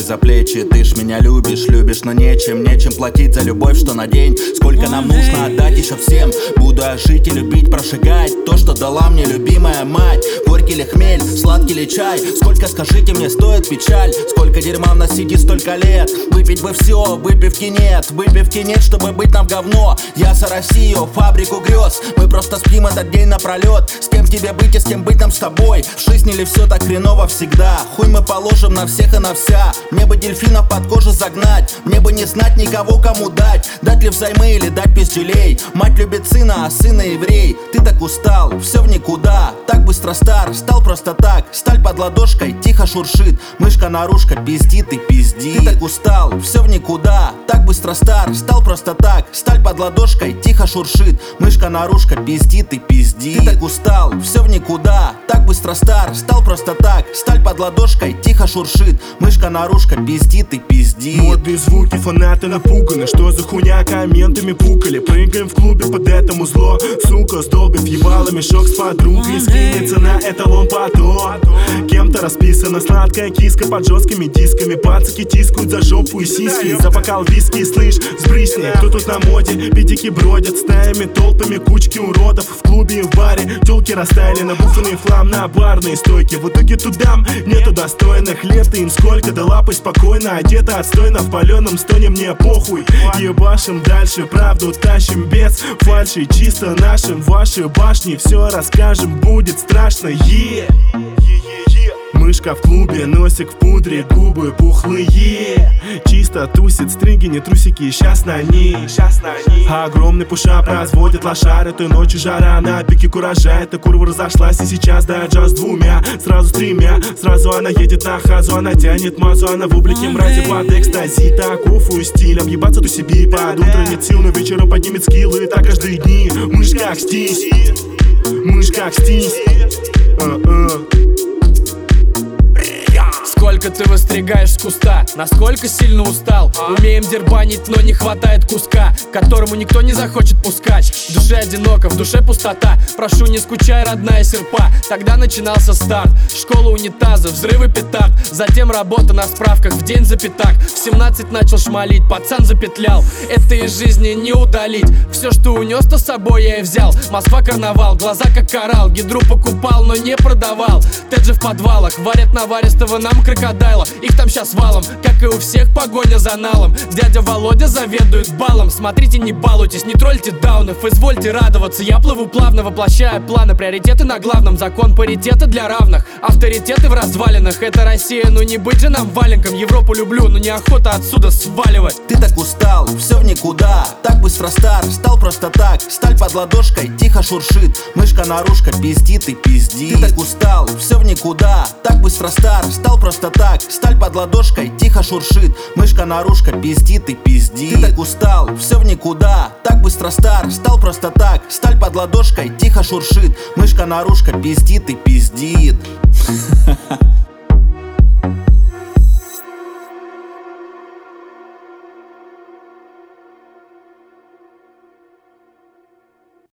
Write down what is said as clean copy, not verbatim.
за плечи. Ты ж меня любишь, но нечем платить за любовь, что на день. Сколько нам нужно отдать еще всем. Буду я жить и любить, прошагать то, что дала мне любимая мать. Горький ли хмель, сладкий ли чай? Сколько, скажите мне, стоит печаль? Сколько дерьма в нас сидит столько лет? Выпить бы все, выпивки нет, чтобы быть нам говно. Я за Россию, фабрику грез. Мы просто спим этот день напролет. С кем тебе быть и с кем быть нам с тобой? В жизни ли все так хреново всегда? Хуй мы положим на всех и на вся. Мне бы дельфинов под кожу загнать. Мне бы не знать никого, кому дать. Дать ли взаймы или дать пизделей? Мать любит сына, а сына еврей. Ты так устал, все в никуда. Так быстро стар, стал просто так. Сталь под ладошкой тихо шуршит. Мышка-нарушка пиздит и пиздит. Ты так устал, все в никуда. Так быстро стар, стал просто так. Сталь под ладошкой тихо шуршит. Мышка-нарушка пиздит и пиздит. Ты так устал, все в никуда. Так быстро стар, стал просто так. Сталь под ладошкой тихо шуршит. Мышка-нарушка пиздит и пиздит. Модные звуки, фанаты напуганы. Что за хуйня, комментами пукали. Прыгаем в клубе под этому зло. Сука, сдолбив ебало, мешок с подругой. Скинется на эталон потом. Кем-то расписана сладкая киска под жесткими дисками. Пацаки тискают за жопу и сиськи. За бокал виски, слышь, сбрысни. Кто тут на моде? Педики бродят стаями, толпами, кучки уродов. В клубе и в баре тёлки растаяли, набуханный флам на барной стойке. В итоге тудам нету достойных. Лет им сколько, да лапы спокойно. Одета отстойно, в паленом стоне мне похуй. Ебашим дальше, правду тащим без фальши. Чисто нашим, ваши башни. Все расскажем, будет страшно, Мышка в клубе, носик в пудре, губы пухлые. Чисто тусит, стринги, не трусики, щас на ней. Огромный пушап разводит лошар. Этой ночью жара на пике куража. Эта курва разошлась и сейчас дает джаз двумя. Сразу с тремя, сразу она едет на хазу. Она тянет мазу, она в облике мрази под экстази. Таков ее стиль, объебаться то себе под утро нет сил, но вечером поднимет скиллы. Так каждые дни, мышь как стись. Мышь как стись. Сколько ты выстригаешь с куста, насколько сильно устал. Умеем дербанить, но не хватает куска, которому никто не захочет пускать. В душе одиноко, в душе пустота. Прошу, не скучай, родная серпа. Тогда начинался старт. Школа унитаза, взрывы петард. Затем работа на справках в день за пятак. В 17 начал шмалить, пацан запетлял. Это из жизни не удалить. Все, что унес, то с собой я и взял. Москва карнавал, глаза как коралл. Гидру покупал, но не продавал. Теджи в подвалах, варят наваристого нам крокодайла. Их там щас валом, как и у всех погоня за налом. Дядя Володя заведует балом. Смотрите, не балуйтесь, не тролльте даунов. Извольте радоваться, я плыву плавно, воплощая планы. Приоритеты на главном, закон паритета для равных. Авторитеты в развалинах, это Россия, ну не быть же нам валенком. Европу люблю, но неохота отсюда сваливать. Ты так устал, все в никуда. Так быстро стар, стал просто так. Сталь под ладошкой тихо шуршит. Мышка-нарушка пиздит и пиздит. Ты так устал, все в никуда. Так быстро стар, стал просто так. Сталь под ладошкой тихо шуршит. Мышка-нарушка пиздит и пиздит. Ты так устал, все в никуда. Так быстро стар, стал просто так. Сталь под ладошкой тихо шуршит. Мышка-нарушка пиздит и пиздит.